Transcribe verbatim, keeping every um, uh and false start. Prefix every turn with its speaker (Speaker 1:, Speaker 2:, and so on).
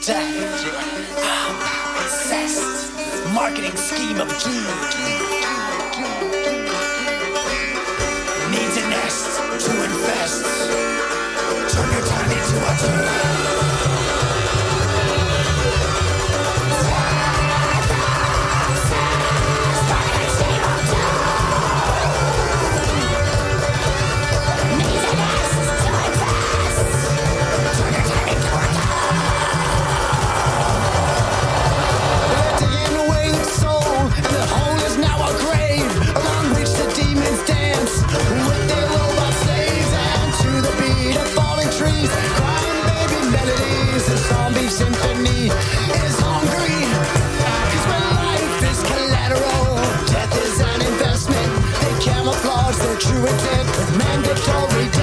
Speaker 1: death. Ah, incest. Marketing scheme of doom. Needs a nest to infest. Turn your time into a tomb. Symphony is hungry, 'cause when life is collateral, death is an investment. They camouflage their true intent with mandatory